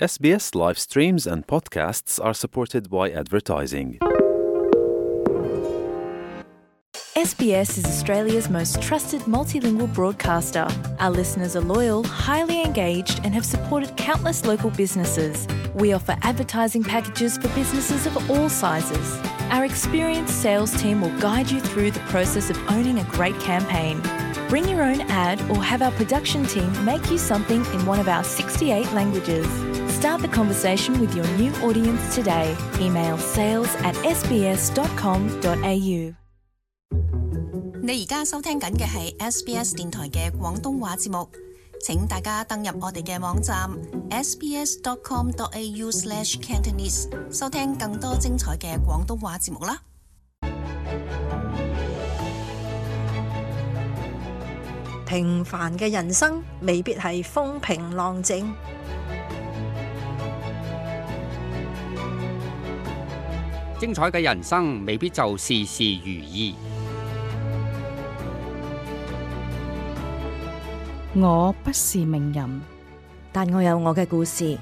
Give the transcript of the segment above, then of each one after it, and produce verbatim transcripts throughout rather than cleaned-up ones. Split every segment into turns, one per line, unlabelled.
S B S live streams and podcasts are supported by advertising.
S B S is Australia's most trusted multilingual broadcaster. Our listeners are loyal, highly engaged, and have supported countless local businesses. We offer advertising packages for businesses of all sizes. Our experienced sales team will guide you through the process of owning a great campaign. Bring your own ad or have our production team make you something in one of our sixty-eight languages. Start the conversation with your new audience today. Email sales at s b s dot com dot a u。
你而家收聽緊嘅係 S B S 電台嘅廣東話節目，請大家登入我哋嘅網站 s b s dot com dot a u slash cantonese 收聽更多精彩嘅廣東話節目啦。
平凡嘅人生未必係風平浪靜，
精彩嘅人生未必就事事如意。
我不是名人，
但我有我嘅故事。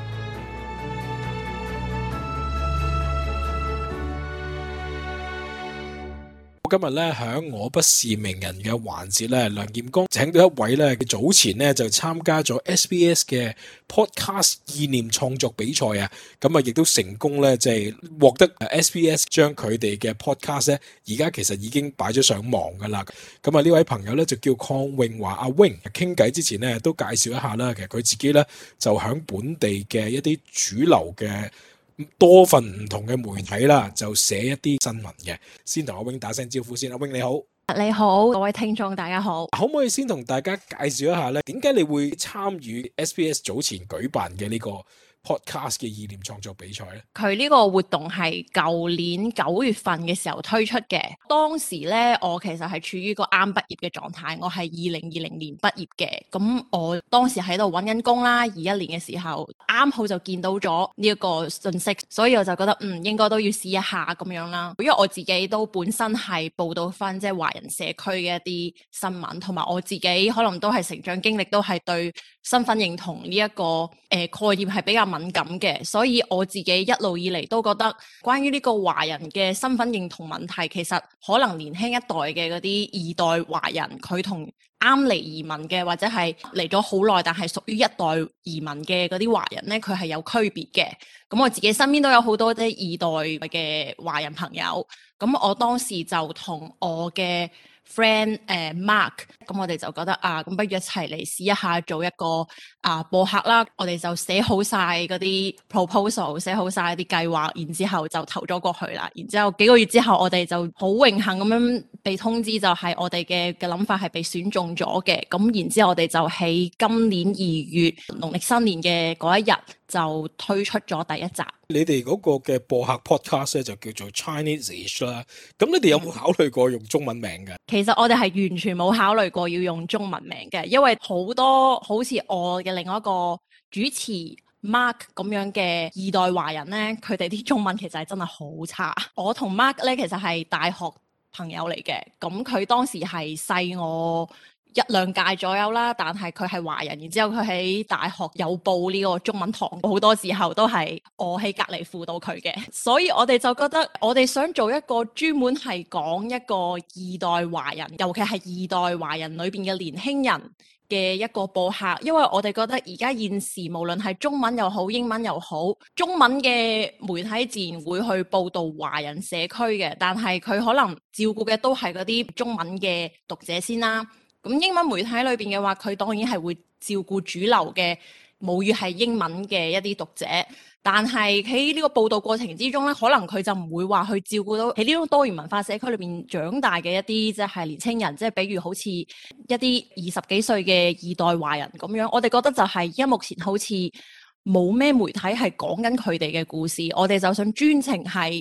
今日咧響我不是名人嘅環節咧，梁劍光請到一位咧，佢早前咧就參加咗 S B S 嘅 Podcast 意念創作比賽啊，咁啊亦都成功咧即係獲得 S B S 將佢哋嘅 Podcast 咧，而家其實已經擺咗上網噶啦。咁啊呢位朋友咧就叫鄺詠華阿 Wing， 傾偈之前咧都介紹一下啦，其實佢自己咧就響本地嘅一啲主流嘅多份唔同嘅媒體啦，就寫一啲新聞嘅。先同阿 Wing 打聲招呼先，阿 Wing 你好。
你好，各位聽眾大家好。
可唔可以先同大家介紹一下咧，點解你會參與 S B S 早前舉辦嘅呢個 podcast 嘅意念創作比賽咧？
佢呢個活動係舊年九月份嘅時候推出嘅。當時咧，我其實係處於個啱畢業嘅狀態，我係二零二零年畢業嘅。咁我當時喺度揾緊工啦，二一年嘅時候啱好就見到咗呢一個信息，所以我就覺得嗯應該都要試一下咁樣啦。因為我自己都本身係報道翻即係華人社區嘅一啲新聞，同埋我自己可能都係成長經歷都係對身份認同呢、這、一個誒、呃、概念係比較敏感嘅，所以我自己一路以嚟都覺得關於呢個華人嘅身份認同問題，其實可能年輕一代嘅嗰啲二代華人，佢同啱嚟移民嘅或者係嚟咗好耐但係屬於一代移民嘅嗰啲華人呢，佢係有區別嘅。咁我自己身邊都有好多啲二代嘅華人朋友，咁我當時就同我嘅friend 誒、呃、Mark， 咁我哋就覺得啊，咁不如一齊嚟試一下做一個啊播客啦。我哋就寫好晒嗰啲 proposal， 寫好晒啲計劃，然之後就投咗過去啦。然之後幾個月之後，我哋就好榮幸咁樣被通知，就係我哋嘅嘅諗法係被選中咗嘅。咁然之後我哋就喺今年二月農曆新年嘅嗰一日就推出咗第一集。
你哋嗰個嘅播客 podcast 咧就叫做 Chinese-ish 啦，咁你哋有冇考慮過用中文名嘅？
其實我哋係完全冇考慮過要用中文名嘅，因為好多好似我嘅另外一個主持 Mark 咁樣嘅二代華人呢，佢哋啲中文其實係真係好差。我同 Mark 呢，其實係大學朋友嚟嘅，咁佢當時係細我一兩屆左右啦，但係佢係華人，然之後佢喺大學有報呢個中文堂，好多時候都係我喺隔離輔導佢嘅，所以我哋就覺得我哋想做一個專門係講一個二代華人，尤其係二代華人裏邊嘅年輕人嘅一個播客，因為我哋覺得而家現時無論係中文又好英文又好，中文嘅媒體自然會去報導華人社區嘅，但係佢可能照顧嘅都係嗰啲中文嘅讀者先啦。咁英文媒體裏邊嘅話，佢當然係會照顧主流嘅母語係英文嘅一啲讀者，但係喺呢個報導過程之中咧，可能佢就唔會話去照顧到喺呢種多元文化社區裏邊長大嘅一啲即係年青人，即係比如好似一啲二十幾歲嘅二代華人咁樣。我哋覺得就係而家目前好似冇咩媒體係講緊佢哋嘅故事，我哋就想專程係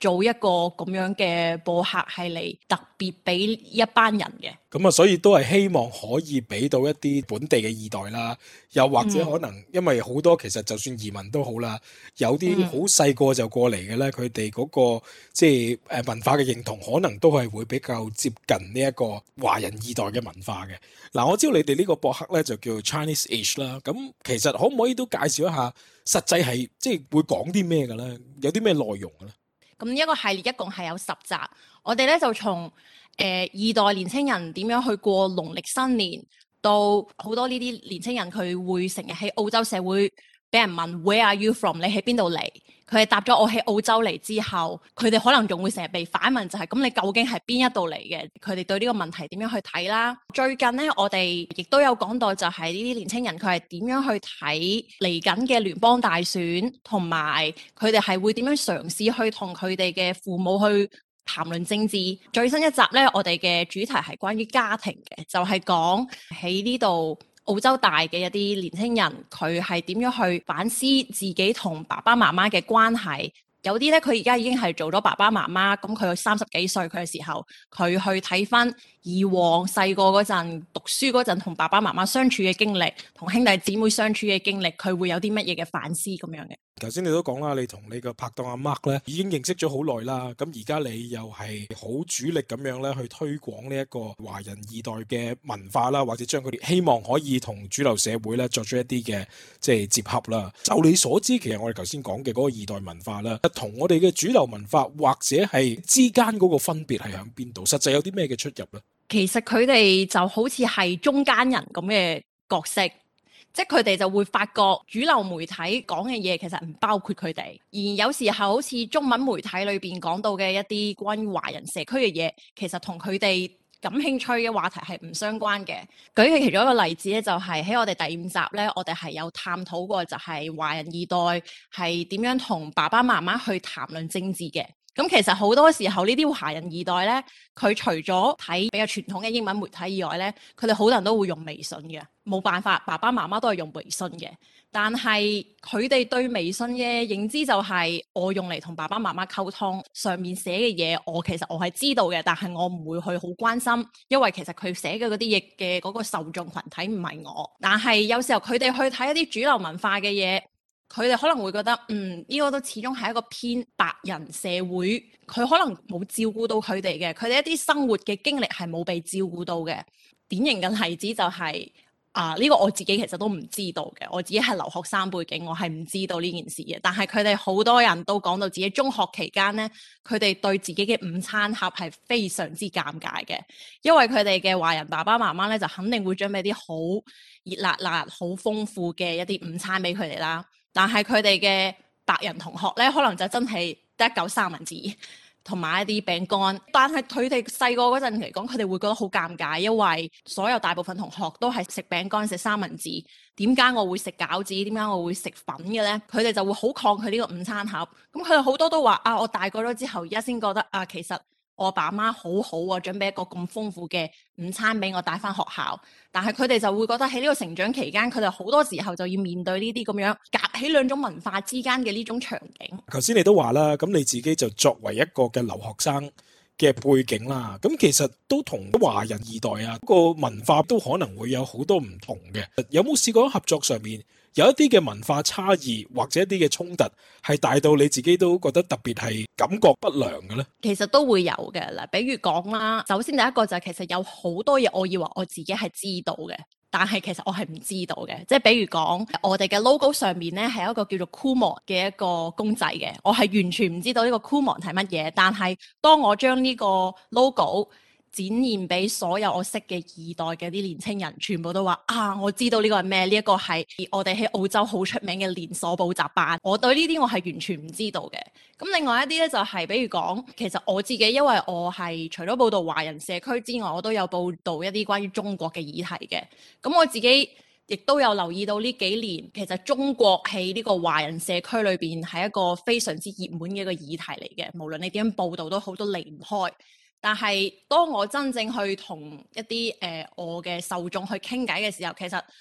做一個咁樣嘅播客係嚟特別俾一班人嘅。
咁啊，所以都係希望可以俾到一啲本地嘅二代啦，又或者可能、嗯、因為好多其實就算移民都好啦，有啲好細個就過嚟嘅咧，佢哋嗰個即係誒文化嘅認同，可能都係會比較接近呢一個華人二代嘅文化嘅。嗱，我知道你哋呢個博客咧就叫 Chinese Age 啦，咁其實可唔可以都介紹一下實際係即係會講啲咩嘅咧？有啲咩內容嘅咧？
咁一個系列一共係有十集，我哋咧就從誒、呃、二代年青人點樣去過農曆新年，到好多呢啲年青人佢會成日喺澳洲社會俾人問 Where are you from？ 你喺邊度嚟？佢係答咗我喺澳洲嚟之後，佢哋可能仲會成日被反問就係、是、咁你究竟係邊一度嚟嘅？佢哋對呢個問題點樣去睇啦？最近呢，我哋亦都有講到就係呢啲年青人佢係點樣去睇嚟緊嘅聯邦大選，同埋佢哋係會點樣嘗試去同佢哋嘅父母去談論政治。最新一集呢，我哋嘅主題係關於家庭嘅，就係講喺呢度澳洲大嘅一啲年輕人，佢係點樣去反思自己同爸爸媽媽嘅關係。有啲咧，佢而家已經係做咗爸爸媽媽，咁佢三十幾歲佢嘅時候，佢去睇翻以往細個嗰陣讀書嗰陣同爸爸媽媽相處嘅經歷，同兄弟姊妹相處嘅經歷，佢會有啲乜嘢嘅反思咁樣嘅。
頭先你都講啦，你同你個拍檔阿 Mark 咧已經認識咗好耐啦，咁而家你又係好主力咁樣咧去推廣呢一個華人二代嘅文化啦，或者將佢哋希望可以同主流社會咧作出一啲嘅即係接合啦。就你所知，其實我哋頭先講嘅嗰個二代文化啦，同我哋嘅主流文化或者係之間嗰個分別係喺邊度？實際有啲咩嘅出入咧？
其實佢哋就好似係中間人咁嘅角色。即係佢哋就會發覺主流媒體講嘅嘢其實唔包括佢哋，而有時候好似中文媒體裏邊講到嘅一啲關於華人社區嘅嘢，其實同佢哋感興趣嘅話題係唔相關嘅。舉嘅其中一個例子咧，就係喺我哋第五集咧，我哋係有探討過就係華人二代係點樣同爸爸媽媽去談論政治嘅。咁其實好多時候呢啲華人二代咧，佢除咗睇比較傳統嘅英文媒體以外咧，佢哋好多人都會用微信嘅。冇辦法，爸爸媽媽都係用微信嘅。但係佢哋對微信嘅認知就係我用嚟同爸爸媽媽溝通，上面寫嘅嘢我其實我係知道嘅，但係我唔會去好關心，因為其實佢寫嘅嗰啲嘢嘅嗰個受眾群體唔係我。但係有時候佢哋去睇一啲主流文化嘅嘢，佢哋可能會覺得，嗯，呢個都始終係一個偏白人社會，佢可能冇照顧到佢哋嘅，佢哋一啲生活嘅經歷係冇被照顧到嘅。典型嘅例子就係啊，呢個我自己其實都唔知道嘅，我自己係留學生背景，我係唔知道呢件事嘅。但係佢哋好多人都講到自己中學期間呢，佢哋對自己嘅午餐盒係非常之尷尬嘅，因為佢哋嘅華人爸爸媽媽呢，就肯定會準備啲好熱辣辣、好豐富嘅一啲午餐俾佢哋啦。但係佢哋嘅白人同學咧，可能就真係得一嚿三文治同埋一啲餅乾。但係佢哋細個嗰陣嚟講，佢哋會覺得好尷尬，因為所有大部分同學都係食餅乾、食三文治。點解我會食餃子？點解我會食粉嘅咧？佢哋就會好抗拒呢個午餐盒。咁佢哋好多都話啊，我大個咗之後，而家先覺得啊，其實我爸媽好好啊，準備一個咁豐富嘅午餐俾我帶翻學校。但係佢哋就會覺得喺呢個成長期間，佢哋好多時候就要面對呢啲咁樣夾起兩種文化之間嘅呢種場景。
頭先你都話啦，咁你自己就作為一個嘅留學生嘅背景啦，咁其實都同華人二代啊個文化都可能會有好多唔同嘅。有冇試過喺合作上面有一啲嘅文化差異或者一啲嘅衝突係大到你自己都覺得特別係感覺不良嘅咧？
其實都會有嘅啦，比如講啦，首先第一個就係其實有好多嘢我以為我自己係知道嘅，但係其實我係唔知道嘅。即係比如講我哋嘅 logo 上面咧係一個叫做 Kumon 嘅一個公仔嘅，我係完全唔知道呢個 Kumon 係乜嘢。但係當我將呢個 logo展現俾所有我識嘅二代嘅啲年青人，全部都話啊，我知道呢個係咩？呢一個係我哋喺澳洲好出名嘅連鎖補習班。我對呢啲我係完全唔知道嘅。咁另外一啲咧就係比如講，其實我自己因為我係除咗報導華人社區之外，我都有報導一啲關於中國嘅議題嘅。咁我自己亦都有留意到呢幾年，其實中國喺呢個華人社區裏邊係一個非常之熱門嘅一個議題嚟嘅。無論你點樣報導都好，都離唔開。但係當我真正去同一啲誒、呃、我嘅受眾去傾偈嘅時候，其實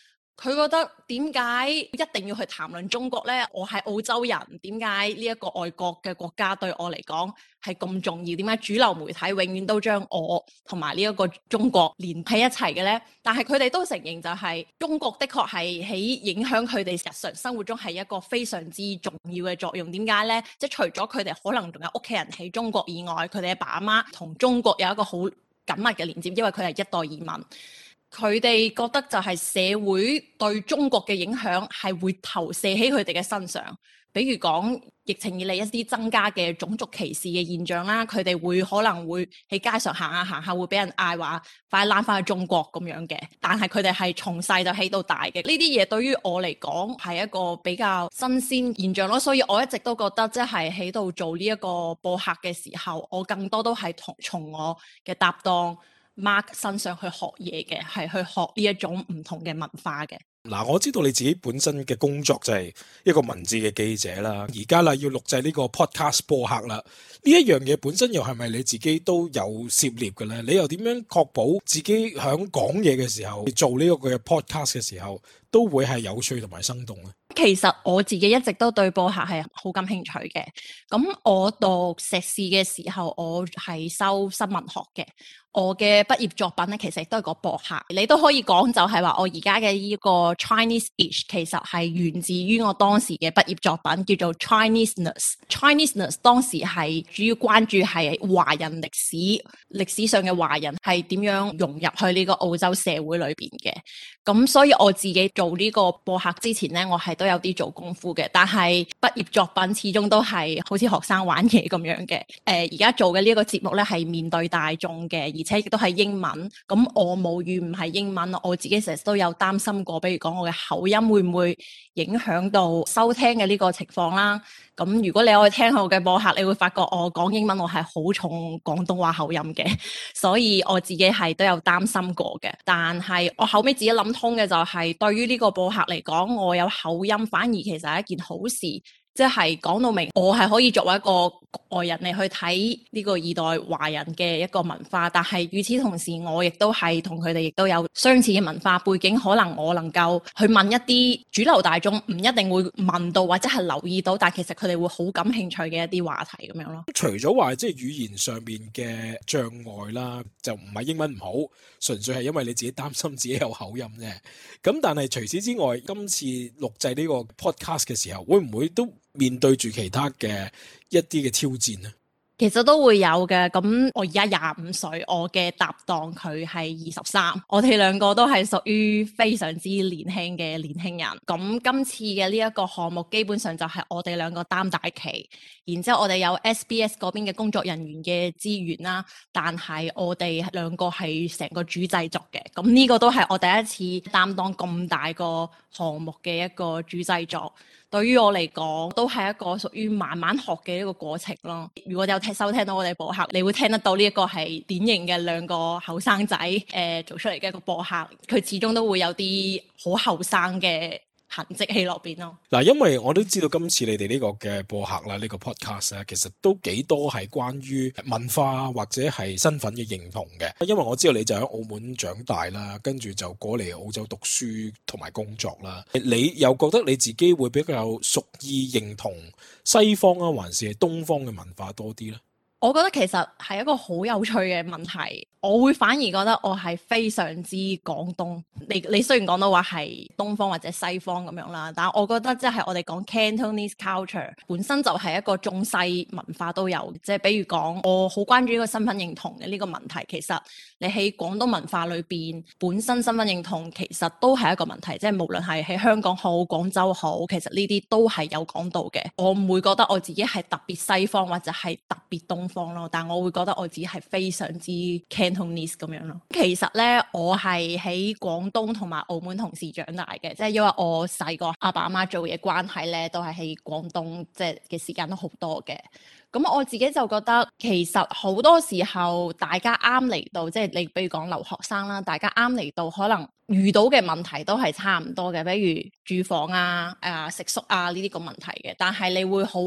佢覺得點解一定要去談論中國呢？我係澳洲人，點解呢一個外國嘅國家對我嚟講係咁重要？點解主流媒體永遠都將我同埋呢一個中國連喺一齊嘅呢？但係佢哋都承認就係中國的確係喺影響佢哋日常生活中係一個非常之重要嘅作用。點解呢？即係除咗佢哋可能仲有屋企人喺中國以外，佢哋阿爸阿媽同中國有一個好緊密嘅連接，因為佢係一代移民。佢哋覺得就係社會對中國嘅影響係會投射喺佢哋嘅身上，比如講疫情以嚟一啲增加嘅種族歧視嘅現象啦，佢哋會可能會喺街上行下行下會俾人嗌話快攬翻去中國咁樣嘅，但係佢哋係從細就起到大嘅。呢啲嘢對於我嚟講係一個比較新鮮現象咯，所以我一直都覺得即係喺度做呢一個播客嘅時候，我更多都係同從我嘅搭檔Mark 身上去學嘢嘅，係去學呢一種唔同嘅文化嘅。
嗱，我知道你自己本身嘅工作就係一個文字嘅記者啦，而家啦要錄製呢個 podcast 播客啦，呢一樣嘢本身又係咪你自己都有涉獵嘅咧？你又點樣確保自己響講嘢嘅時候，做呢個嘅 podcast 嘅時候，都會係有趣同埋生動咧？
其實我自己一直都對播客係好感興趣嘅。咁我讀碩士嘅時候，我係修新聞學嘅。我嘅畢業作品咧，其實都係個播客。你都可以講就係話，我而家嘅呢個 Chinese-ish 其實係源自於我當時嘅畢業作品，叫做 Chineseness。Chineseness 當時係主要關注係華人歷史，歷史上嘅華人係點樣融入去呢個澳洲社會裏邊嘅。咁所以我自己做呢個播客之前咧，我係都有啲做功夫嘅。但係畢業作品始終都係好似學生玩嘢咁樣嘅。誒、呃，而家做嘅呢個節目咧係面對大眾嘅。而且亦都係英文，咁我母語唔係英文，我自己成日都有擔心過，比如講我嘅口音會唔會影響到收聽嘅呢個情況啦。咁如果你有去聽我嘅播客，你會發覺我講英文我係好重廣東話口音嘅，所以我自己係都有擔心過嘅。但係我後尾自己諗通嘅就係，對於呢個播客嚟講，我有口音反而其實係一件好事。即係講到明，我係可以作為一個外人嚟去睇呢個二代華人嘅一個文化，但係與此同時，我亦都係同佢哋亦都有相似嘅文化背景，可能我能夠去問一啲主流大眾唔一定會問到或者係留意到，但其實佢哋會好感興趣嘅一啲話題咁樣咯。
除咗話即係語言上面嘅障礙啦，就唔係英文唔好，純粹係因為你自己擔心自己有口音啫。咁但係除此之外，今次錄製呢個 podcast 嘅時候，會唔會都面對住其他嘅一啲嘅挑戰呢？
其實都會有嘅。咁我而家廿五歲，我嘅搭檔佢係二十三，我哋兩個都係屬於非常之年輕嘅年輕人。咁今次嘅呢一個項目基本上就係我哋兩個擔大旗，然之後我哋有 S B S 嗰邊嘅工作人員嘅資源啦，但係我哋兩個係成個主製作嘅。咁呢個都係我第一次擔當咁大個項目嘅一個主製作。對於我嚟講，都係一個屬於慢慢學嘅一個過程咯。如果有聽收聽到我哋播客，你會聽得到呢一個係典型嘅兩個後生仔誒做出嚟嘅一個播客，佢始終都會有啲好後生嘅痕跡喺落邊咯。
嗱，因為我都知道今次你哋呢個嘅播客啦，呢個 podcast 啊，其實都幾多係關於文化或者係身份嘅認同嘅。因為我知道你就喺澳門長大啦，跟住就過嚟澳洲讀書同埋工作啦。你又覺得你自己會比較屬意認同西方啊，還是係東方嘅文化多啲呢？
我覺得其實係一個好有趣嘅問題，我會反而覺得我係非常之廣東。你你雖然講到話係東方或者西方咁樣啦，但係我覺得即係我哋講 Cantonese culture 本身就係一個中西文化都有。即係比如講，我好關注呢個身份認同嘅呢個問題。其實你喺廣東文化裏邊，本身身份認同其實都係一個問題。即係無論係喺香港好、廣州好，其實呢啲都係有講到嘅。我唔會覺得我自己係特別西方或者係特別東方咯，但我會覺得我自己係非常之 Cantonese 咁樣咯。其實咧，我係喺廣東同埋澳門同時長大嘅，即係因為我細個阿爸阿媽做嘢關係咧，都係喺廣東，即係嘅時間都好多嘅。咁我自己就覺得，其實好多時候大家啱嚟到，即係你比如講留學生啦，大家啱嚟到可能遇到嘅問題都係差唔多嘅，比如住房啊、誒、呃、食宿啊呢啲個問題嘅，但係你會好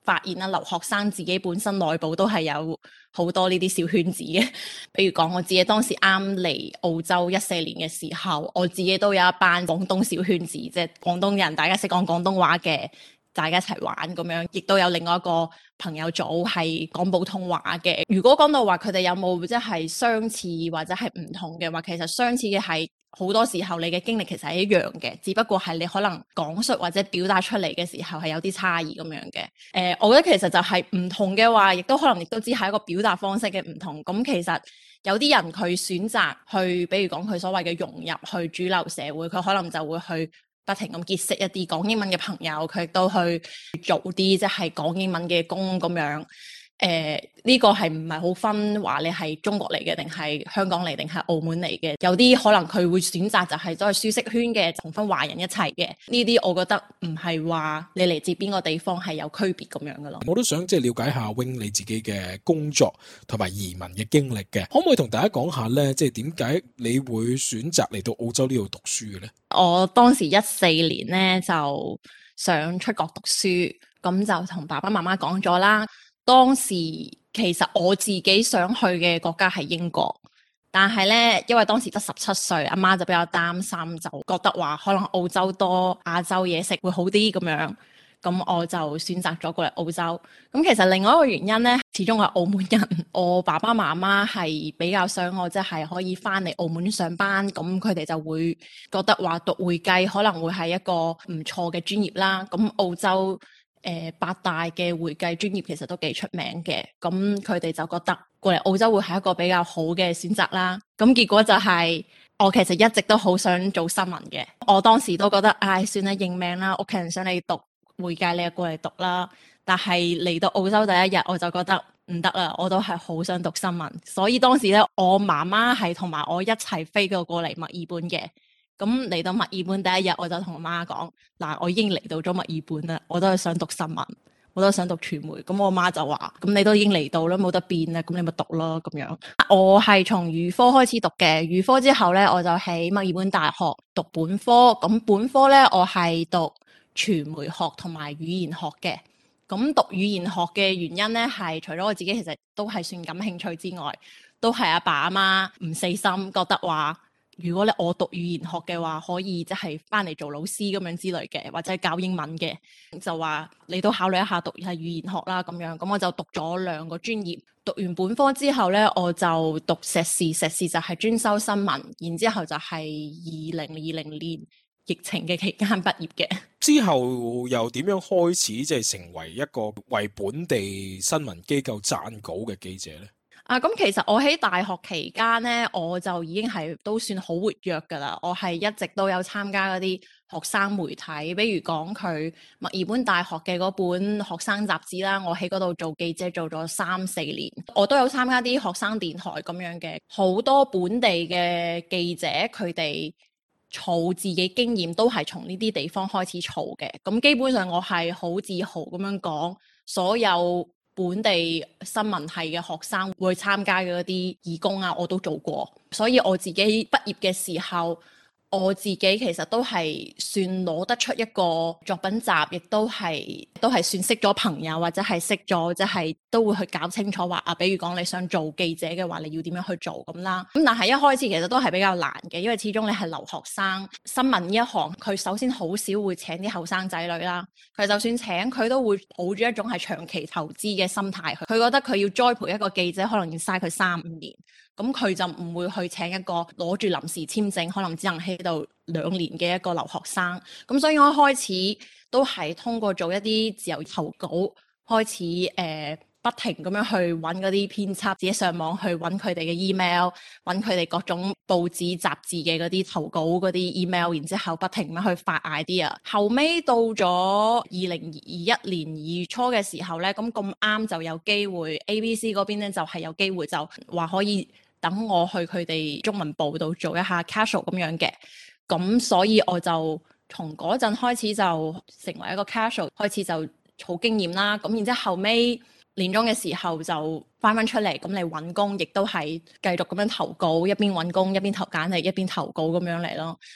發現啦，留學生自己本身內部都係有好多呢啲小圈子嘅。比如講我自己當時啱嚟澳洲一四年嘅時候，我自己都有一班廣東小圈子，即係廣東人，大家識講廣東話嘅，大家一齊玩咁樣，亦都有另外一個朋友組係講普通話嘅。如果講到話佢哋有冇即係相似或者係唔同嘅話，其實相似嘅係好多時候你嘅經歷其實係一樣嘅，只不過係你可能講述或者表達出嚟嘅時候係有啲差異咁樣嘅。誒、呃，我覺得其實就係唔同嘅話，亦都可能亦都只係一個表達方式嘅唔同。咁其實有啲人佢選擇去，比如講佢所謂嘅融入去主流社會，佢可能就會去不停咁結識一啲講英文嘅朋友，佢亦都去做啲即係講英文嘅工咁樣。誒、呃，呢、這個係唔係好分話你係中國嚟嘅，定係香港嚟，定係澳門嚟嘅？有啲可能佢會選擇就係都係舒適圈嘅，同返華人一齊嘅。呢啲我覺得唔係話你嚟自邊個地方係有區別咁樣噶咯。
我都想即係了解下 Wing 你自己嘅工作同埋移民嘅經歷嘅，可唔可以同大家講下呢？即係點解你會選擇嚟到澳洲呢度讀書嘅呢？
我當時一四年呢就想出國讀書，咁就同爸爸媽媽講咗啦。當時其實我自己想去嘅國家係英國，但係呢，因為當時得十七歲，阿媽就比較擔心，就覺得話可能澳洲多亞洲嘢食會好啲咁樣，咁我就選擇咗過嚟澳洲。咁其實另外一個原因呢，始終係澳門人，我爸爸媽媽係比較想我即係可以翻嚟澳門上班，咁佢哋就會覺得話讀會計可能會係一個唔錯嘅專業啦。咁澳洲誒、呃、八大嘅會計專業其實都幾出名嘅，咁佢哋就覺得過嚟澳洲會係一個比較好嘅選擇啦。咁結果就係、是、我其實一直都好想做新聞嘅，我當時都覺得唉，算啦，認命啦，屋企人想你讀會計，你就過嚟讀啦。但係嚟到澳洲第一日我就覺得唔得啦，我都係好想讀新聞，所以當時咧我媽媽係同埋我一齊飛過過嚟墨爾本嘅。咁嚟到墨爾本第一日，我就同我媽講：嗱，我已經嚟到咗墨爾本啦，我都係想讀新聞，我都想讀傳媒。咁我媽就話：咁你都已經嚟到啦，冇得變啦，咁你咪讀咯咁樣。我係從預科開始讀嘅，預科之後咧，我就喺墨爾本大學讀本科。咁本科咧，我係讀傳媒學同埋語言學嘅。咁讀語言學嘅原因咧，係除咗我自己其實都係算感興趣之外，都係阿爸阿媽唔死心，覺得話，如果咧我讀語言學嘅話，可以即係翻嚟做老師咁樣之類嘅，或者係教英文嘅，就話你都考慮一下讀係語言學啦咁樣。咁我就讀咗兩個專業，讀完本科之後咧，我就讀碩士，碩士就係專修新聞，然之後就係二零二零年疫情嘅期間畢業嘅。
之後又點樣開始即係成為一個為本地新聞機構撰稿嘅記者呢？
啊，咁其實我喺大學期間咧，我就已經係都算好活躍噶啦。我係一直都有參加嗰啲學生媒體，比如講佢墨爾本大學嘅嗰本學生雜誌啦，我喺嗰度做記者做咗三四年。我都有參加啲學生電台咁樣嘅，好多本地嘅記者佢哋儲自己經驗都係從呢啲地方開始儲嘅。咁基本上我係好自豪咁樣講，所有本地新聞系嘅學生會參加嘅嗰啲義工啊，我都做過，所以我自己畢業嘅時候，我自己其實都係算攞得出一個作品集，亦都係都係算識咗朋友，或者係識咗即係都會去搞清楚話啊，比如講你想做記者嘅話，你要點樣去做咁啦。咁但係一開始其實都係比較難嘅，因為始終你係留學生，新聞呢一行佢首先好少會請啲後生仔女啦。佢就算請佢都會抱住一種係長期投資嘅心態，佢覺得佢要栽培一個記者可能要嘥佢三五年。咁佢就唔會去請一個攞住臨時簽證，可能只能喺度兩年嘅一個留學生。咁所以我一開始都係通過做一啲自由投稿，開始誒、呃、不停咁樣去揾嗰啲編輯，自己上網去揾佢哋嘅 email， 揾佢哋各種報紙雜誌嘅嗰啲投稿嗰啲 email， 然之後不停咁去發 idea。後尾到咗二零二一年二月初嘅時候呢，咁咁啱就有機會 A B C 嗰邊呢就係、是、有機會就話可以等我去佢哋中文部度做一下 casual 咁樣嘅，咁所以我就從嗰陣開始就成為一個 casual， 開始就儲經驗啦。咁然之後後尾年中嘅時候就翻返出嚟，咁嚟揾工，亦都係繼續咁樣投稿，一邊揾工一邊投簡歷，一邊投稿咁樣嚟咯。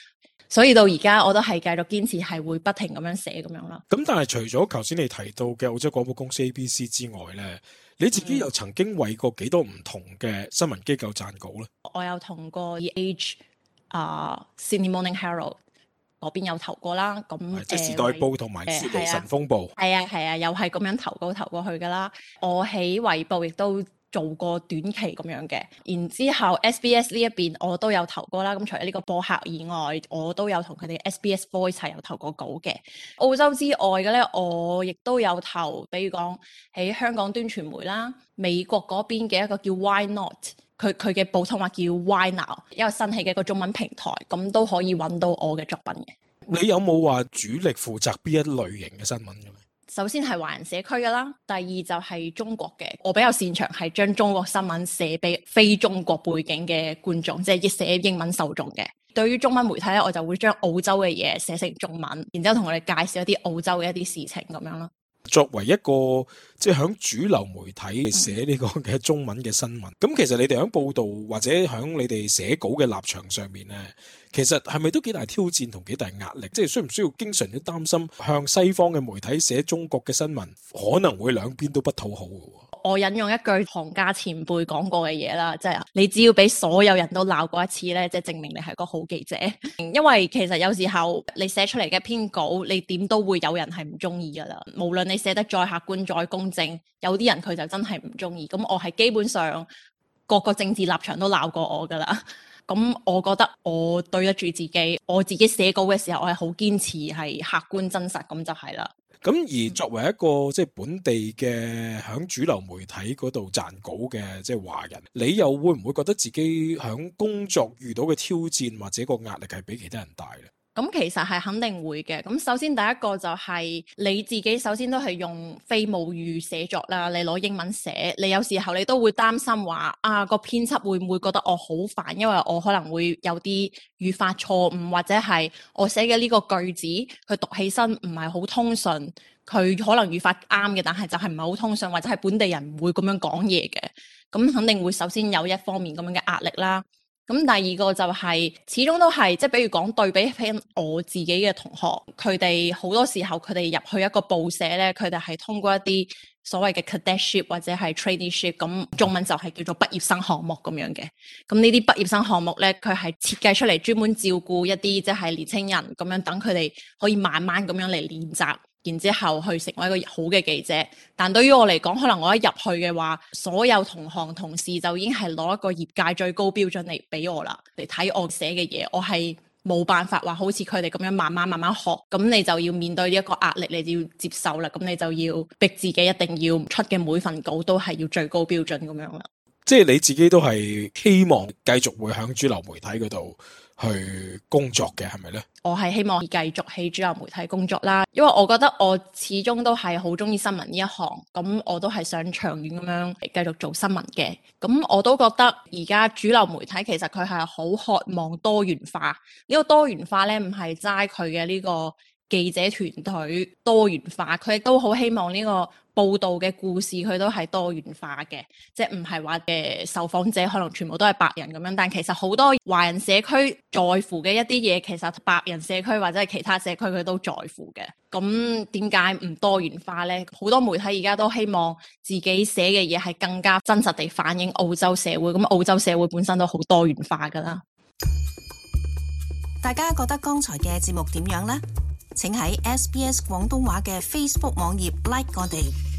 所以到而家我都係繼續堅持係會不停咁樣寫咁樣啦。
咁但係除咗頭先你提到嘅澳洲廣播公司 A B C 之外呢，你自己又曾經為過幾多唔同嘅新聞機構撰稿呢？
我有同過 The Age 啊、uh, Sydney Morning Herald 嗰邊有投過啦。咁
即係時代報同埋悉尼晨鋒報。
係啊係啊，又係咁樣投稿投過去噶啦。我喺衛報亦都做過短期咁樣嘅，然之後 S B S 呢一邊我都有投過啦。咁除咗呢個播客以外，我都有同佢哋 S B S Voice 係有投過稿嘅。澳洲之外嘅呢，我亦都有投，比如講喺香港端傳媒啦，美國嗰邊嘅一個叫 Why Not， 佢佢嘅普通話叫 Why Now， 一個新起嘅一個中文平台，咁都可以揾到我嘅作品嘅。
你有冇話主力負責邊一類型嘅新聞嘅？
首先係華人社區嘅啦，第二就係中國嘅。我比較擅長係將中國新聞寫俾非中國背景嘅觀眾，即係寫英文受眾嘅。對於中文媒體咧，我就會將澳洲嘅嘢寫成中文，然之後同我哋介紹一啲澳洲嘅一啲事情咁樣咯。
作為一個即係響主流媒體寫呢個嘅中文嘅新聞，咁、嗯、其實你哋響報道或者響你哋寫稿嘅立場上面咧，其實係咪都幾大挑戰同幾大壓力？即係需唔需要經常都擔心向西方嘅媒體寫中國嘅新聞，可能會兩邊都不討好嘅？
我引用一句行家前輩講過嘅嘢啦，即係你只要俾所有人都鬧過一次咧，即係證明你係個好記者。因為其實有時候你寫出嚟嘅篇稿，你點都會有人係唔中意噶啦。無論你寫得再客觀再公正，有啲人佢就真係唔中意。咁我係基本上各個政治立場都鬧過我噶啦。咁我覺得我對得住自己，我自己寫稿嘅時候，我係好堅持係客觀真實，咁就係啦。
咁而作為一個即係本地嘅響主流媒體嗰度撰稿嘅即係華人，你又會唔會覺得自己響工作遇到嘅挑戰或者個壓力係比其他人大咧？
咁其實係肯定會嘅。咁首先第一個就係你自己首先都係用非母語寫作啦，你攞英文寫，你有時候你都會擔心話啊個編輯會唔會覺得我好煩，因為我可能會有啲語法錯誤，或者係我寫嘅呢個句子佢讀起身唔係好通順，佢可能語法啱嘅，但係就係唔係好通順，或者係本地人唔會咁樣講嘢嘅。咁肯定會首先有一方面咁樣嘅壓力啦。咁第二個就係、是、始終都係即係比如講對比起我自己嘅同學，佢哋好多時候佢哋入去一個報社咧，佢哋係通過一啲所謂嘅 cadetship 或者係 traineeship， 咁中文就係叫做畢業生項目咁樣嘅。咁呢啲畢業生項目咧，佢係設計出嚟專門照顧一啲即係年青人咁樣，等佢哋可以慢慢咁樣嚟練習，然之後去成為一個好嘅記者。但對於我嚟講，可能我一入去嘅話，所有同行同事就已經係攞一個業界最高標準嚟俾我啦，嚟睇我寫嘅嘢。我係冇辦法話好似佢哋咁樣慢慢慢慢學，咁你就要面對呢一個壓力，你就要接受啦。咁你就要逼自己一定要出嘅每份稿都係要最高標準咁樣啦。
即係你自己都係希望繼續會響主流媒體嗰度去工作嘅，係咪呢？我係希望繼續喺主流媒體工作啦，因為我覺得我始終都係好中意新聞呢一行，咁我都係想長遠咁樣繼續做新聞嘅。咁我都覺得而家主流媒體其實佢係好渴望多元化，呢個多元化呢，唔係齋佢嘅呢個記者團隊多元化，佢亦都好希望呢個報道嘅故事佢都係多元化嘅，即係唔係話嘅受訪者可能全部都係白人咁樣，但其實好多華人社區在乎嘅一啲嘢，其實白人社區或者係其他社區佢都在乎嘅。咁點解唔多元化呢？好多媒體而家都希望自己寫嘅嘢係更加真實地反映澳洲社會，咁澳洲社會本身都好多元化㗎啦。
大家覺得剛才嘅節目點樣呢？請喺 S B S 廣東話嘅 Facebook 網頁 like 我哋。